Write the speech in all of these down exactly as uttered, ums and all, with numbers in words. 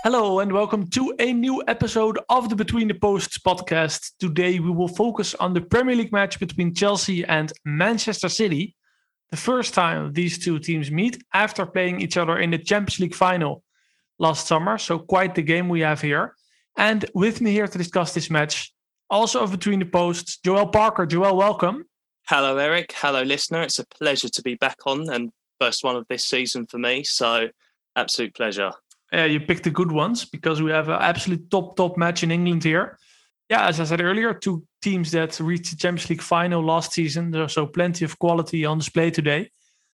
Hello and welcome to a new episode of the Between the Posts podcast. Today we will focus on the Premier League match between Chelsea and Manchester City. The first time these two teams meet after playing each other in the Champions League final last summer. So quite the game we have here. And with me here to discuss this match, also of Between the Posts, Joel Parker. Joel, welcome. Hello, Eric. Hello, listener. It's a pleasure to be back on and first one of this season for me. So absolute pleasure. Uh, you picked the good ones because we have an absolute top, top match in England here. Yeah, as I said earlier, two teams that reached the Champions League final last season. There's so plenty of quality on display today.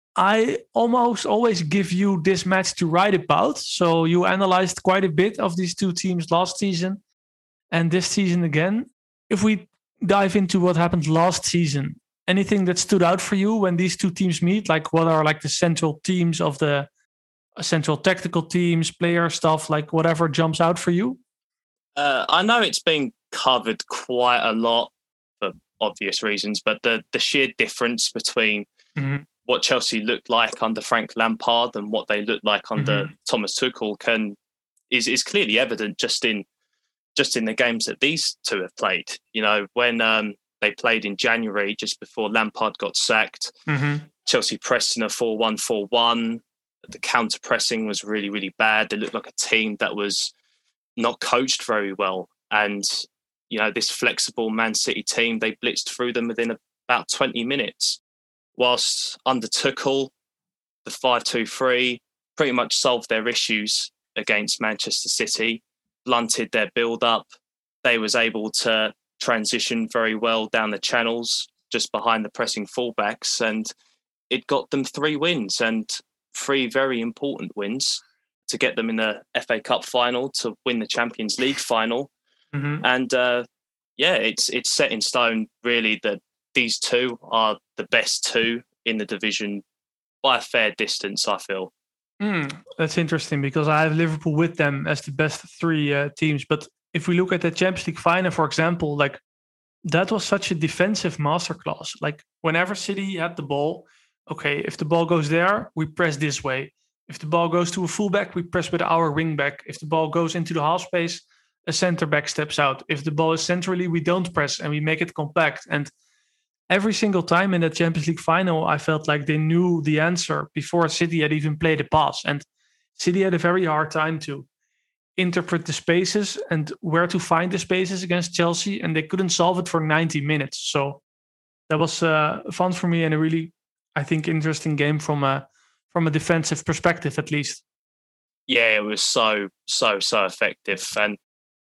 I almost always give you this match to write about. So you analyzed quite a bit of these two teams last season and this season again. If we dive into what happened last season, anything that stood out for you when these two teams meet? Like what are like the central themes of the central tactical teams, player stuff, like whatever jumps out for you? Uh, I know it's been covered quite a lot for obvious reasons, but the, the sheer difference between mm-hmm. what Chelsea looked like under Frank Lampard and what they looked like under mm-hmm. Thomas Tuchel can is is clearly evident just in just in the games that these two have played. You know, when um, they played in January, just before Lampard got sacked, mm-hmm. Chelsea pressed in a four one four one. The counter pressing was really, really bad. They looked like a team that was not coached very well. And, you know, this flexible Man City team, they blitzed through them within about twenty minutes. Whilst under Tuchel, the five two three pretty much solved their issues against Manchester City, blunted their build-up. They was able to transition very well down the channels, just behind the pressing fullbacks. And it got them three wins. And three very important wins to get them in the F A Cup final, to win the Champions League final. Mm-hmm. And uh, yeah, it's it's set in stone, really, that these two are the best two in the division by a fair distance, I feel. Mm, that's interesting because I have Liverpool with them as the best three uh, teams. But if we look at the Champions League final, for example, like that was such a defensive masterclass. Like whenever City had the ball, okay, if the ball goes there, we press this way. If the ball goes to a fullback, we press with our wing back. If the ball goes into the half space, a center back steps out. If the ball is centrally, we don't press and we make it compact. And every single time in the Champions League final, I felt like they knew the answer before City had even played a pass. And City had a very hard time to interpret the spaces and where to find the spaces against Chelsea. And they couldn't solve it for ninety minutes. So that was uh, fun for me and a really, I think, interesting game from a from a defensive perspective, at least. Yeah, it was so so so effective, and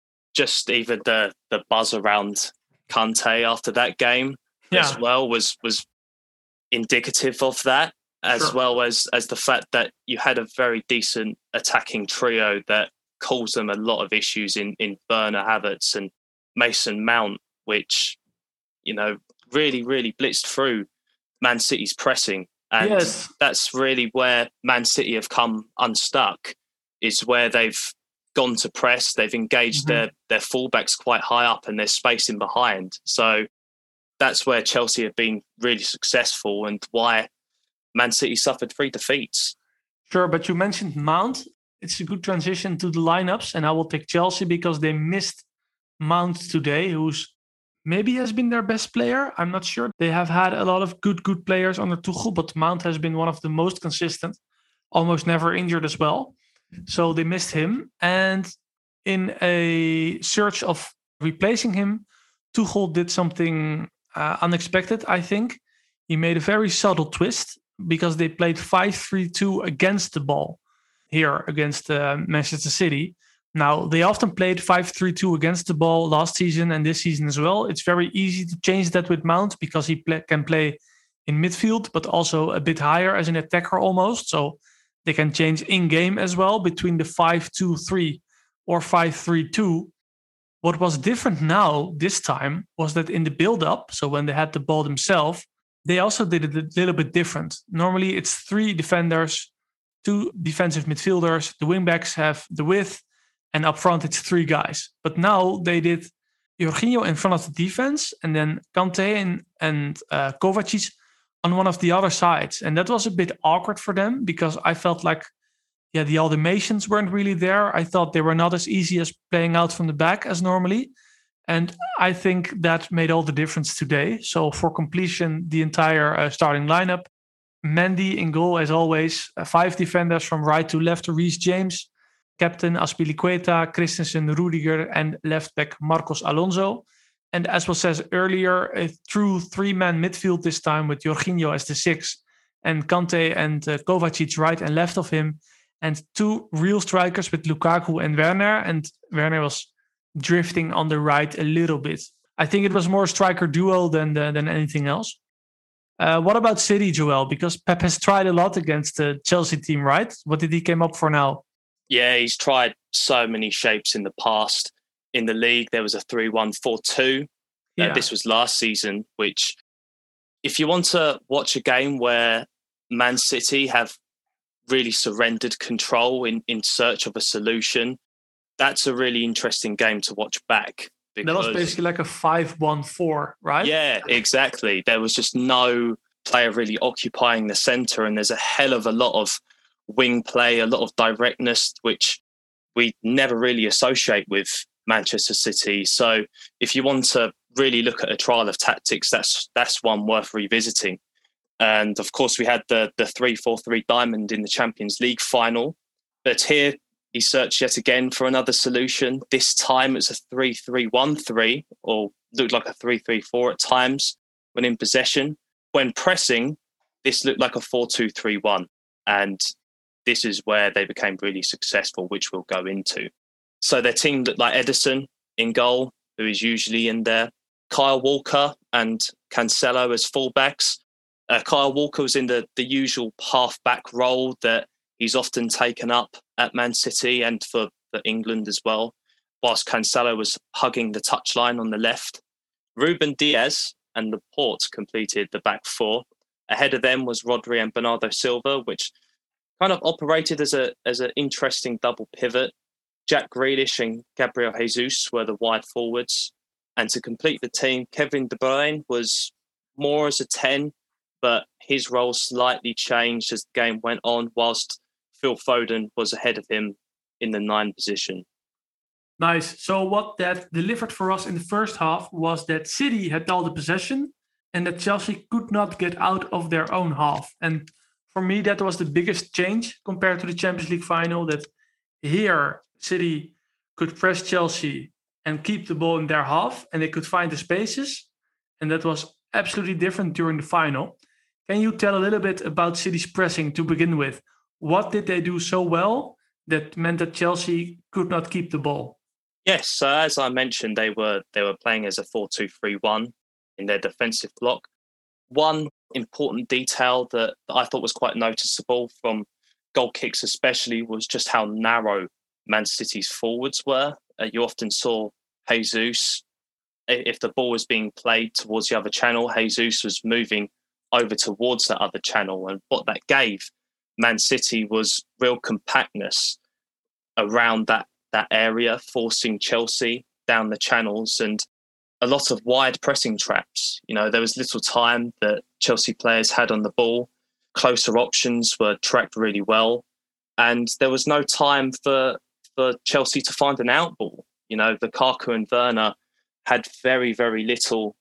just even the the buzz around Kante after that game yeah. as well was was indicative of that, as sure. well as as the fact that you had a very decent attacking trio that caused them a lot of issues in in Werner, Havertz and Mason Mount, which you know really really blitzed through Man City's pressing. And yes. that's really where Man City have come unstuck, is where they've gone to press. They've engaged mm-hmm. their, their fullbacks quite high up and they're spacing behind. So that's where Chelsea have been really successful and why Man City suffered three defeats. Sure, but you mentioned Mount. It's a good transition to the lineups, and I will take Chelsea because they missed Mount today, who's maybe has been their best player. I'm not sure. They have had a lot of good, good players under Tuchel, but Mount has been one of the most consistent, almost never injured as well. So they missed him. And in a search of replacing him, Tuchel did something uh, unexpected, I think. He made a very subtle twist because they played five three two against the ball here against uh, Manchester City. Now, they often played five three two against the ball last season and this season as well. It's very easy to change that with Mount because he play, can play in midfield, but also a bit higher as an attacker almost. So they can change in-game as well between the five two three or five three two. What was different now, this time, was that in the build-up, so when they had the ball themselves, they also did it a little bit different. Normally, it's three defenders, two defensive midfielders. The wingbacks have the width, and up front, it's three guys. But now they did Jorginho in front of the defense, and then Kante and, and uh, Kovacic on one of the other sides. And that was a bit awkward for them because I felt like yeah, the automations weren't really there. I thought they were not as easy as playing out from the back as normally. And I think that made all the difference today. So for completion, the entire uh, starting lineup. Mendy in goal, as always. Uh, five defenders from right to left. Reece James, captain Azpilicueta, Christensen, Rudiger, and left back Marcos Alonso. And as was said earlier, a true three-man midfield this time with Jorginho as the six and Kante and uh, Kovacic right and left of him. And two real strikers with Lukaku and Werner. And Werner was drifting on the right a little bit. I think it was more a striker duo than uh, than anything else. Uh, what about City, Joel? Because Pep has tried a lot against the Chelsea team, right? What did he come up for now? Yeah, he's tried so many shapes in the past. In the league, there was a three one four two. Yeah. Uh, this was last season, which if you want to watch a game where Man City have really surrendered control in, in search of a solution, that's a really interesting game to watch back. That was basically like a five one four, right? Yeah, exactly. There was just no player really occupying the centre, and there's a hell of a lot of wing play, a lot of directness, which we never really associate with Manchester City. So if you want to really look at a trial of tactics, that's that's one worth revisiting. And of course, we had the the three four three diamond in the Champions League final. But here, he searched yet again for another solution. This time it's a three three one three, or looked like a three three four at times when in possession. When pressing, this looked like a four two three one. And this is where they became really successful, which we'll go into. So their team looked like Ederson in goal, who is usually in there. Kyle Walker and Cancelo as fullbacks. Uh, Kyle Walker was in the, the usual half-back role that he's often taken up at Man City and for, for England as well, whilst Cancelo was hugging the touchline on the left. Ruben Diaz and Laporte completed the back four. Ahead of them was Rodri and Bernardo Silva, which kind of operated as a as an interesting double pivot. Jack Grealish and Gabriel Jesus were the wide forwards. And to complete the team, Kevin De Bruyne was more as a ten, but his role slightly changed as the game went on, whilst Phil Foden was ahead of him in the nine position. Nice. So what that delivered for us in the first half was that City had all the possession and that Chelsea could not get out of their own half. And for me, that was the biggest change compared to the Champions League final, that here City could press Chelsea and keep the ball in their half, and they could find the spaces. And that was absolutely different during the final. Can you tell a little bit about City's pressing to begin with? What did they do so well that meant that Chelsea could not keep the ball? Yes, so as I mentioned, they were they were playing as a four two three one in their defensive block. One important detail that, that I thought was quite noticeable from goal kicks especially was just how narrow Man City's forwards were. Uh, you often saw Jesus, if the ball was being played towards the other channel, Jesus was moving over towards that other channel. And what that gave Man City was real compactness around that, that area, forcing Chelsea down the channels and a lot of wide pressing traps. You know, there was little time that Chelsea players had on the ball. Closer options were tracked really well. And there was no time for, for Chelsea to find an outball. You know, Lukaku and Werner had very, very little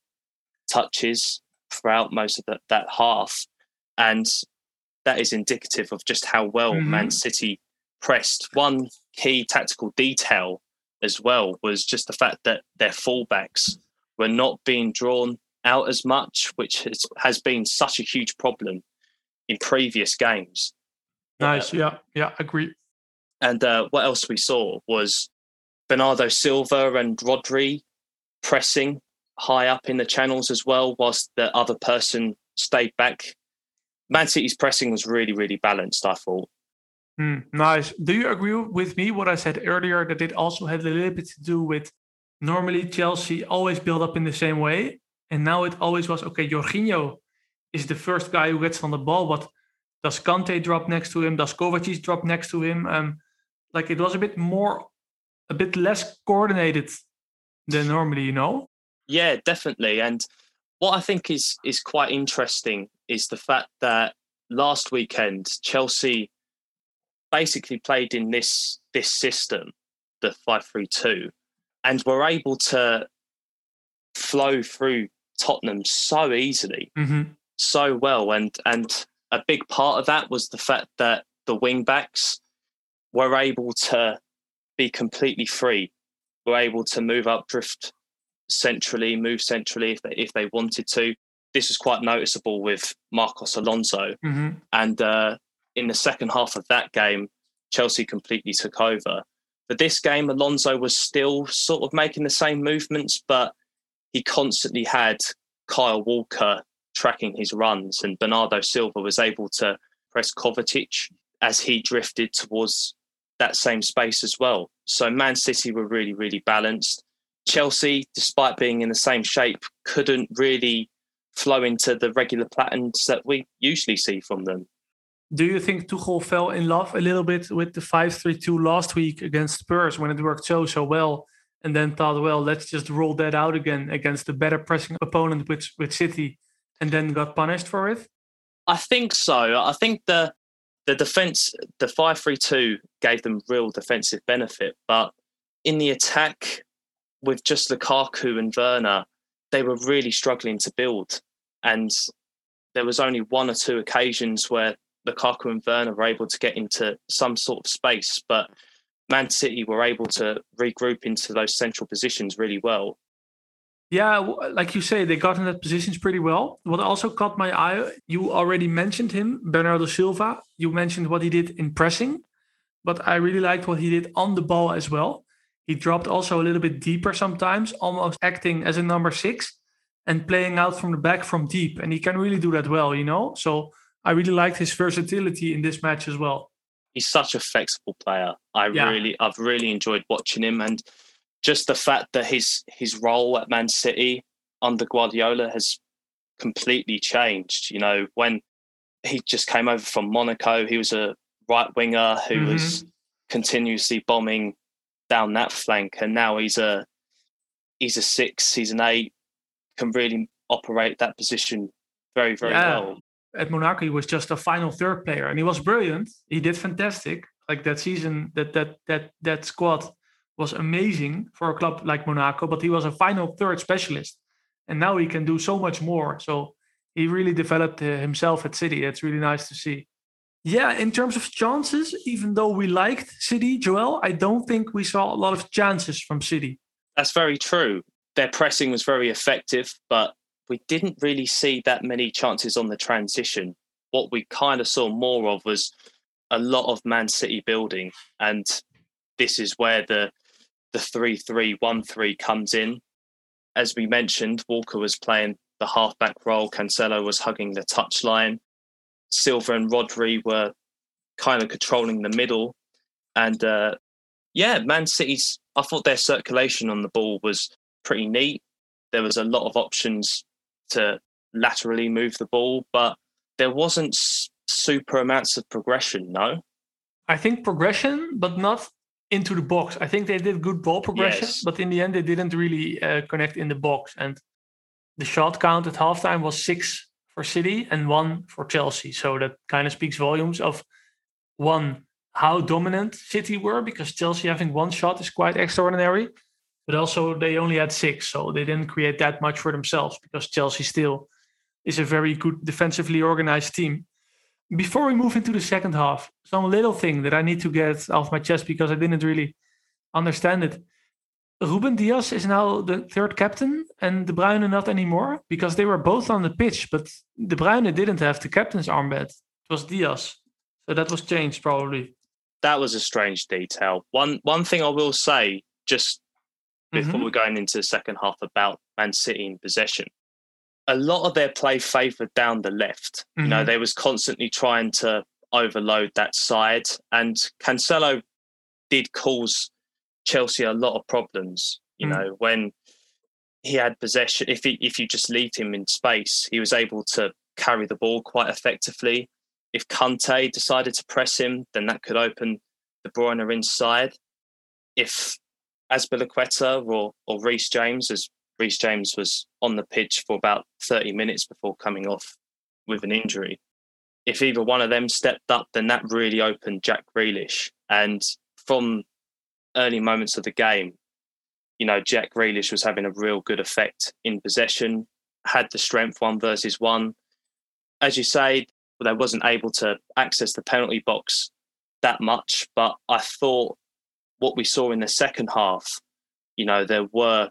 touches throughout most of that, that half. And that is indicative of just how well mm-hmm. Man City pressed. One key tactical detail as well was just the fact that their fullbacks were not being drawn out as much, which has, has been such a huge problem in previous games. Nice, uh, yeah, yeah, agree. And uh, what else we saw was Bernardo Silva and Rodri pressing high up in the channels as well, whilst the other person stayed back. Man City's pressing was really, really balanced, I thought. Mm, nice. Do you agree with me what I said earlier, that it also had a little bit to do with normally Chelsea always build up in the same way, and now it always was, okay, Jorginho is the first guy who gets on the ball, but does Kante drop next to him? Does Kovacic drop next to him? Um, like it was a bit more, a bit less coordinated than normally, you know? Yeah, definitely. And what I think is is quite interesting is the fact that last weekend Chelsea basically played in this this system, the five three two, and were able to flow through Tottenham so easily, mm-hmm. so well. And and a big part of that was the fact that the wing backs were able to be completely free, were able to move up, drift centrally, move centrally if they if they wanted to. This was quite noticeable with Marcos Alonso. Mm-hmm. And uh, in the second half of that game, Chelsea completely took over. For this game, Alonso was still sort of making the same movements, but he constantly had Kyle Walker tracking his runs, and Bernardo Silva was able to press Kovacic as he drifted towards that same space as well. So Man City were really, really balanced. Chelsea, despite being in the same shape, couldn't really flow into the regular patterns that we usually see from them. Do you think Tuchel fell in love a little bit with the five three two last week against Spurs when it worked so, so well, and then thought, well, let's just roll that out again against a better pressing opponent with, with City, and then got punished for it? I think so. I think the the defence, the five three two gave them real defensive benefit, but in the attack, with just Lukaku and Werner, they were really struggling to build. And there was only one or two occasions where Lukaku and Werner were able to get into some sort of space, but Man City were able to regroup into those central positions really well. Yeah, like you say, they got in that positions pretty well. What also caught my eye, you already mentioned him, Bernardo Silva. You mentioned what he did in pressing, but I really liked what he did on the ball as well. He dropped also a little bit deeper sometimes, almost acting as a number six and playing out from the back from deep. And he can really do that well, you know? So I really liked his versatility in this match as well. He's such a flexible player. I yeah. really, I've really enjoyed watching him. And just the fact that his his role at Man City under Guardiola has completely changed. You know, when he just came over from Monaco, he was a right winger who mm-hmm. was continuously bombing down that flank, and now he's a he's a six, he's an eight, can really operate that position very, very yeah. well. At Monaco, he was just a final third player, and he was brilliant. He did fantastic. Like that season, that that that that squad was amazing for a club like Monaco, but he was a final third specialist, and now he can do so much more. So he really developed uh, himself at City. It's really nice to see. Yeah, in terms of chances, even though we liked City, Joel, I don't think we saw a lot of chances from City. That's very true. Their pressing was very effective, but we didn't really see that many chances on the transition. What we kind of saw more of was a lot of Man City building, and this is where the the three three one three comes in. As we mentioned, Walker was playing the halfback role, Cancelo was hugging the touchline, Silva and Rodri were kind of controlling the middle. And uh, yeah, Man City's, I thought their circulation on the ball was pretty neat. There was a lot of options to laterally move the ball, but there wasn't super amounts of progression, no? I think progression, but not into the box. I think they did good ball progression, yes. but in the end, they didn't really uh, connect in the box. And the shot count at halftime was six for City and one for Chelsea. So that kind of speaks volumes of, one, how dominant City were, because Chelsea having one shot is quite extraordinary. But also they only had six, so they didn't create that much for themselves, because Chelsea still is a very good defensively organized team. Before we move into the second half, some little thing that I need to get off my chest because I didn't really understand it. Ruben Dias is now the third captain and De Bruyne not anymore, because they were both on the pitch, but De Bruyne didn't have the captain's armband. It was Dias. So that was changed probably. That was a strange detail. One one thing I will say, just before mm-hmm. we're going into the second half about Man City in possession, a lot of their play favoured down the left. Mm-hmm. You know, they was constantly trying to overload that side, and Cancelo did cause Chelsea a lot of problems. You mm-hmm. know, when he had possession, if he, if you just leave him in space, he was able to carry the ball quite effectively. If Kante decided to press him, then that could open De Bruyne inside. If Azpilicueta or, or Reece James, as Reece James was on the pitch for about thirty minutes before coming off with an injury. if either one of them stepped up, then that really opened Jack Grealish. And from early moments of the game, you know, Jack Grealish was having a real good effect in possession, had the strength one versus one. As you say, they wasn't able to access the penalty box that much, but I thought what we saw in the second half, you know, there were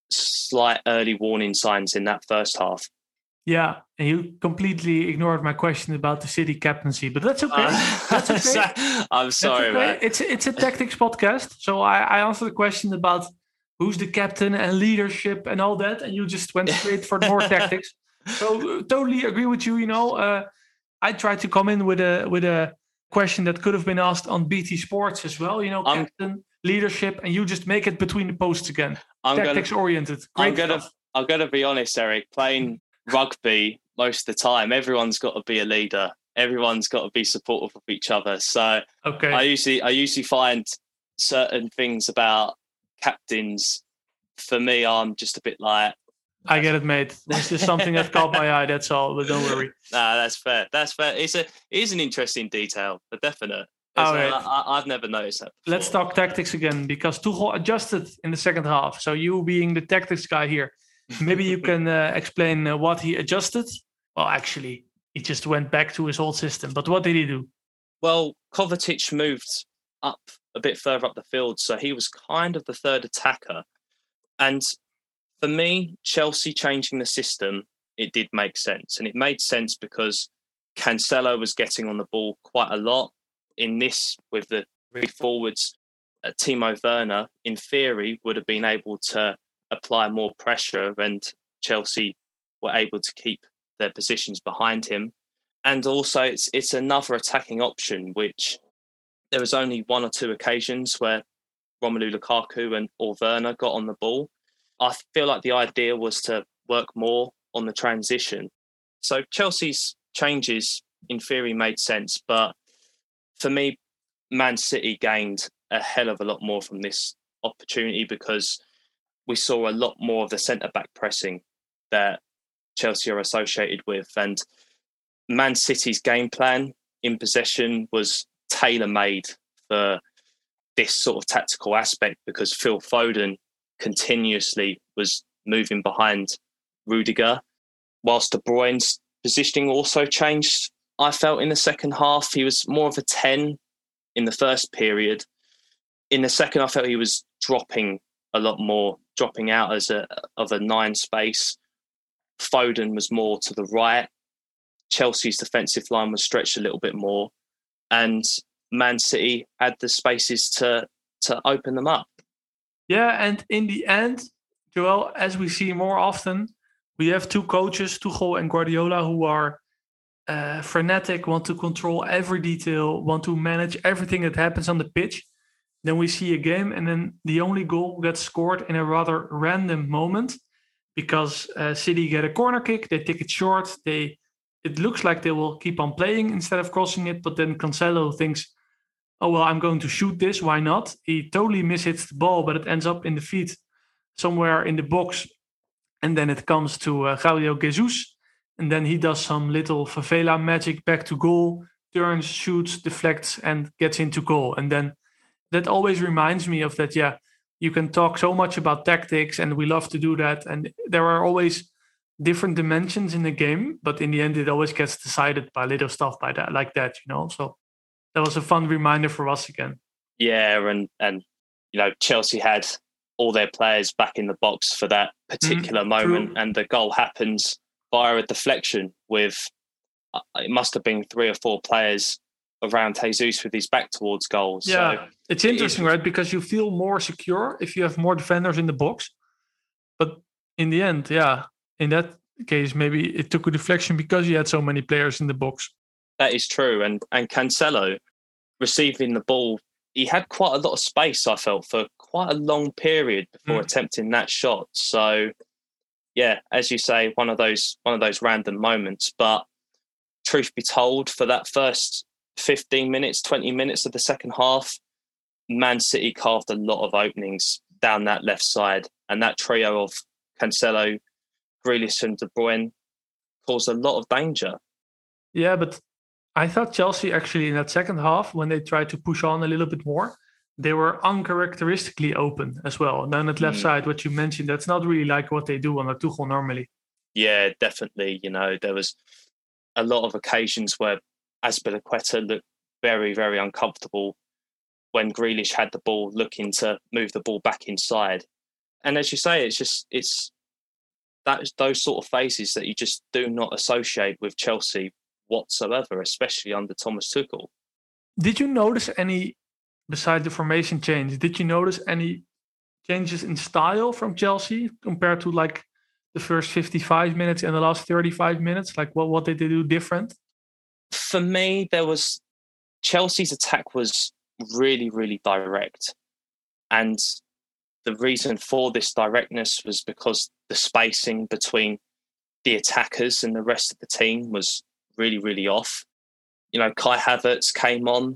slight early warning signs in that first half. Yeah, and you completely ignored my question about the City captaincy, but that's okay. Uh, that's okay. I'm sorry, that's okay. man. It's it's a tactics podcast, so I, I answered the question about who's the captain and leadership and all that, and you just went straight for more tactics. So uh, totally agree with you. You know, uh, I tried to come in with a with a question that could have been asked on B T Sports as well. You know, I'm, captain, leadership, and you just make it between the posts again. I'm tactics gonna, oriented. Great I'm gonna stuff. I'm gonna be honest, Eric. Playing rugby most of the time, everyone's got to be a leader. Everyone's got to be supportive of each other. So okay. I usually I usually find certain things about captains. For me, I'm just a bit like, I get it, mate. This is something that caught my eye. That's all. But don't worry. Nah, that's fair. That's fair. It's a it is an interesting detail, for definite. All right. I, I've never noticed that before. Let's talk tactics again, because Tuchel adjusted in the second half. So you being the tactics guy here, maybe you can uh, explain uh, what he adjusted. Well, actually, he just went back to his old system. But what did he do? Well, Kovacic moved up a bit further up the field, so he was kind of the third attacker. And for me, Chelsea changing the system, it did make sense. And it made sense because Cancelo was getting on the ball quite a lot. In this, with the three forwards, uh, Timo Werner, in theory, would have been able to apply more pressure, and Chelsea were able to keep their positions behind him. And also, it's it's another attacking option, which there was only one or two occasions where Romelu Lukaku and or Werner got on the ball. I feel like the idea was to work more on the transition. So Chelsea's changes, in theory, made sense. But for me, Man City gained a hell of a lot more from this opportunity, because we saw a lot more of the centre-back pressing that Chelsea are associated with. And Man City's game plan in possession was tailor-made for this sort of tactical aspect, because Phil Foden continuously was moving behind Rudiger, whilst De Bruyne's positioning also changed. I felt in the second half, he was more of a ten in the first period. In the second, I felt he was dropping a lot more, dropping out as a of a nine space. Foden was more to the right. Chelsea's defensive line was stretched a little bit more, and Man City had the spaces to to open them up. Yeah, and in the end, Joel, as we see more often, we have two coaches, Tuchel and Guardiola, who are uh, frenetic, want to control every detail, want to manage everything that happens on the pitch. Then we see a game, and then the only goal gets scored in a rather random moment, because uh, City get a corner kick, they take it short, they it looks like they will keep on playing instead of crossing it, but then Cancelo thinks, oh, well, I'm going to shoot this, why not? He totally mishits the ball, but it ends up in the feet somewhere in the box, and then it comes to uh, Gabriel Jesus, and then he does some little favela magic back to goal, turns, shoots, deflects, and gets into goal. And then that always reminds me of that, yeah, you can talk so much about tactics, and we love to do that, and there are always different dimensions in the game, but in the end, it always gets decided by little stuff by that, like that, you know. So that was a fun reminder for us again. Yeah, and and you know, Chelsea had all their players back in the box for that particular mm, moment, true. And the goal happens via a deflection with uh, it must have been three or four players around Jesus with his back towards goals. Yeah, so it's interesting, it is, right? Because you feel more secure if you have more defenders in the box. But in the end, yeah, in that case, maybe it took a deflection because you had so many players in the box. That is true. And and Cancelo receiving the ball, he had quite a lot of space, I felt, for quite a long period before mm. attempting that shot. So, yeah, as you say, one of those one of those random moments. But truth be told, for that first fifteen minutes, twenty minutes of the second half, Man City carved a lot of openings down that left side. And that trio of Cancelo, Grealish and De Bruyne caused a lot of danger. Yeah, but I thought Chelsea actually in that second half, when they tried to push on a little bit more, they were uncharacteristically open as well. And then at left Mm. side, what you mentioned, that's not really like what they do on a Tuchel normally. Yeah, definitely. You know, there was a lot of occasions where Azpilicueta looked very, very uncomfortable when Grealish had the ball, looking to move the ball back inside. And as you say, it's just it's that those sort of phases that you just do not associate with Chelsea whatsoever, especially under Thomas Tuchel. Did you notice any, besides the formation change, did you notice any changes in style from Chelsea compared to like the first fifty-five minutes and the last thirty-five minutes? Like what, what did they do different? For me, there was Chelsea's attack was really, really direct. And the reason for this directness was because the spacing between the attackers and the rest of the team was really, really off. You know, Kai Havertz came on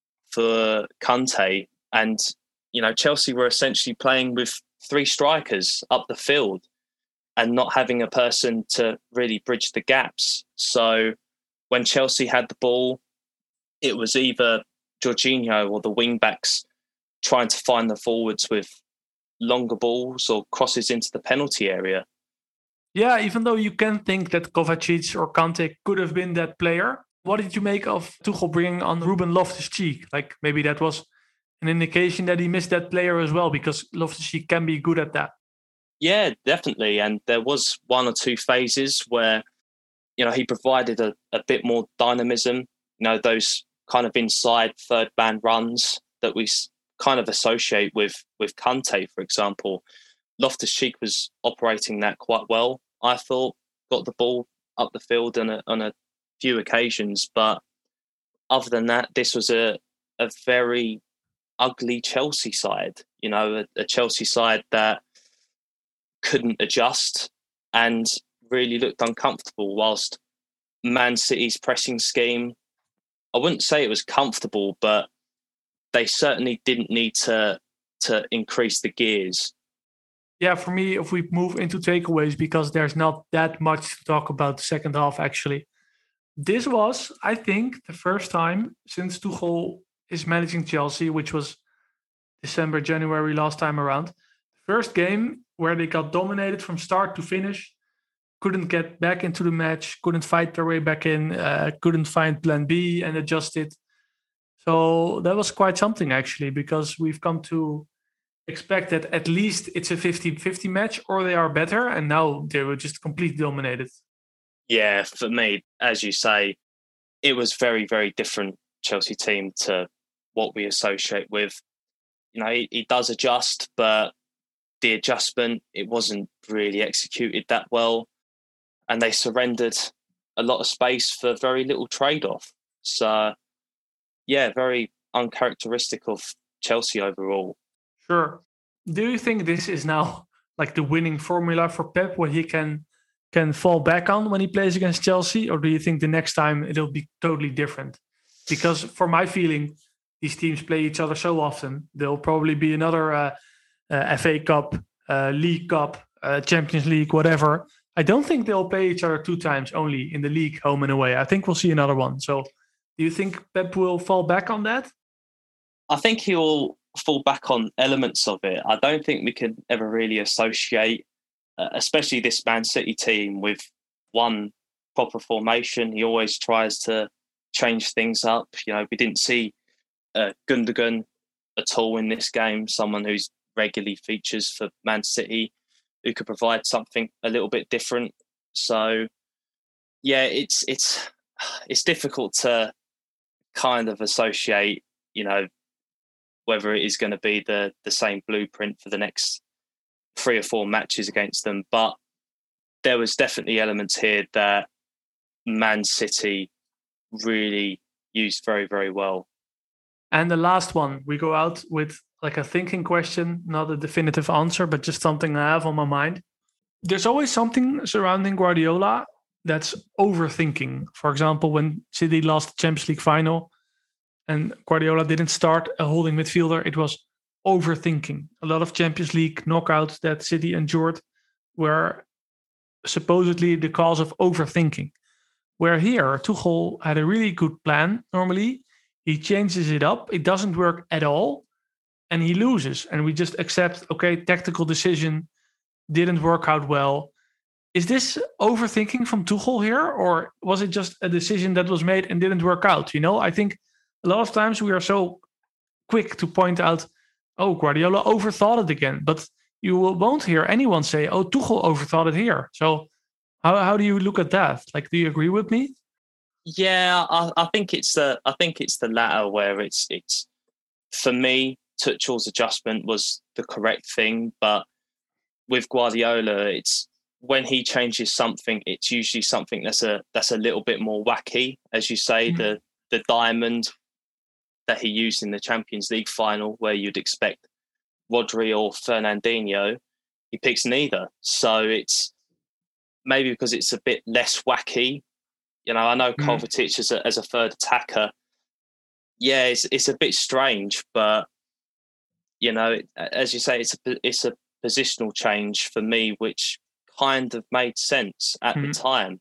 for Kante, and, you know, Chelsea were essentially playing with three strikers up the field and not having a person to really bridge the gaps. So when Chelsea had the ball, it was either Jorginho or the wing-backs trying to find the forwards with longer balls or crosses into the penalty area. Yeah, even though you can think that Kovacic or Kante could have been that player, what did you make of Tuchel bringing on Ruben Loftus-Cheek? Like maybe that was an indication that he missed that player as well, because Loftus-Cheek can be good at that. Yeah, definitely. And there was one or two phases where, you know, he provided a, a bit more dynamism, you know, those kind of inside third man runs that we kind of associate with, with Kante, for example. Loftus-Cheek was operating that quite well, I thought, got the ball up the field on a, on a few occasions. But other than that, this was a, a very ugly Chelsea side, you know, a, a Chelsea side that couldn't adjust and really looked uncomfortable, whilst Man City's pressing scheme, I wouldn't say it was comfortable, but they certainly didn't need to to increase the gears. Yeah, for me, if we move into takeaways, because there's not that much to talk about the second half, actually. This was, I think, the first time since Tuchel is managing Chelsea, which was December, January last time around. First game where they got dominated from start to finish, couldn't get back into the match, couldn't fight their way back in, uh, couldn't find plan B and adjust it. So that was quite something, actually, because we've come to expect that at least it's a fifty-fifty match or they are better, and now they were just completely dominated. Yeah, for me, as you say, it was very, very different Chelsea team to what we associate with. You know, he, he does adjust, but the adjustment, it wasn't really executed that well. And they surrendered a lot of space for very little trade-off. So, yeah, very uncharacteristic of Chelsea overall. Sure. Do you think this is now like the winning formula for Pep, what he can can fall back on when he plays against Chelsea? Or do you think the next time it'll be totally different? Because for my feeling, these teams play each other so often. There'll probably be another uh, uh, F A Cup, uh, League Cup, uh, Champions League, whatever. I don't think they'll play each other two times only in the league, home and away. I think we'll see another one. So do you think Pep will fall back on that? I think he'll fall back on elements of it. I don't think we can ever really associate, uh, especially this Man City team, with one proper formation. He always tries to change things up. You know, we didn't see uh, Gundogan at all in this game, someone who's regularly features for Man City, who could provide something a little bit different. So, yeah, it's it's it's difficult to kind of associate, you know, whether it is going to be the the same blueprint for the next three or four matches against them. But there was definitely elements here that Man City really used very, very well. And the last one, we go out with like a thinking question, not a definitive answer, but just something I have on my mind. There's always something surrounding Guardiola that's overthinking. For example, when City lost the Champions League final and Guardiola didn't start a holding midfielder, it was overthinking. A lot of Champions League knockouts that City endured were supposedly the cause of overthinking. Where here, Tuchel had a really good plan normally. He changes it up. It doesn't work at all. And he loses. And we just accept, okay, tactical decision didn't work out well. Is this overthinking from Tuchel here? Or was it just a decision that was made and didn't work out? You know, I think a lot of times we are so quick to point out, oh, Guardiola overthought it again. But you won't hear anyone say, oh, Tuchel overthought it here. So how how do you look at that? Like, do you agree with me? Yeah, I, I think it's the I think it's the latter where it's it's for me, Tuchel's adjustment was the correct thing, but with Guardiola, it's when he changes something, it's usually something that's a that's a little bit more wacky, as you say, mm-hmm. the the diamond that he used in the Champions League final, where you'd expect Rodri or Fernandinho, he picks neither. So it's maybe because it's a bit less wacky. You know, I know mm. Kovacic as a, as a third attacker. Yeah, it's it's a bit strange, but you know, it, as you say, it's a it's a positional change for me, which kind of made sense at mm. the time.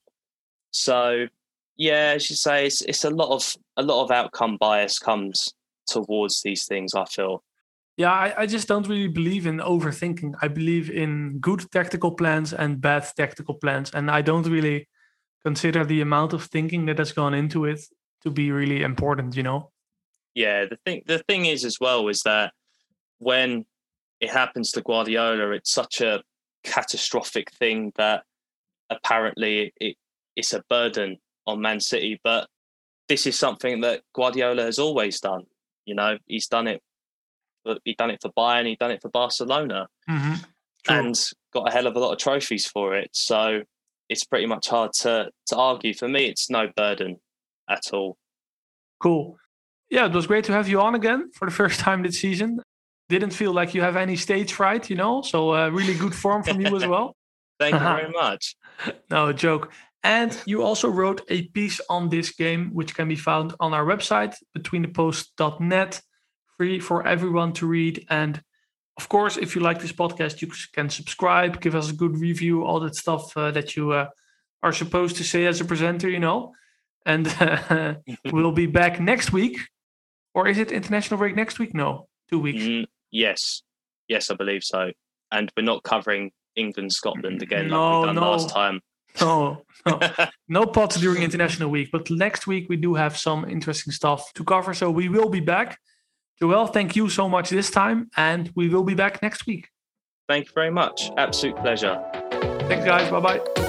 So yeah, as you say, it's it's a lot of a lot of outcome bias comes towards these things, I feel. Yeah, I, I just don't really believe in overthinking. I believe in good tactical plans and bad tactical plans. And I don't really consider the amount of thinking that has gone into it to be really important, you know? Yeah, the thing the thing is as well is that when it happens to Guardiola, it's such a catastrophic thing that apparently it, it's a burden on Man City. But this is something that Guardiola has always done. You know, he's done it. He'd done it for Bayern, he'd done it for Barcelona, mm-hmm. and got a hell of a lot of trophies for it. So it's pretty much hard to to argue. For me, it's no burden at all. Cool. Yeah, it was great to have you on again for the first time this season. Didn't feel like you have any stage fright, you know, so uh, really good form from you as well. Thank you very much. No, joke. And you also wrote a piece on this game, which can be found on our website, between the post dot net. Free for everyone to read. And of course, if you like this podcast, you can subscribe, give us a good review, all that stuff uh, that you uh, are supposed to say as a presenter, you know. And uh, we'll be back next week. Or is it international break next week? No, two weeks. Mm, yes. Yes, I believe so. And we're not covering England, Scotland again no, like we done no. last time. No, no. No pods during international week. But next week we do have some interesting stuff to cover. So we will be back. Joel, thank you so much this time, and we will be back next week. Thank you very much. Absolute pleasure. Thanks, guys. Bye-bye.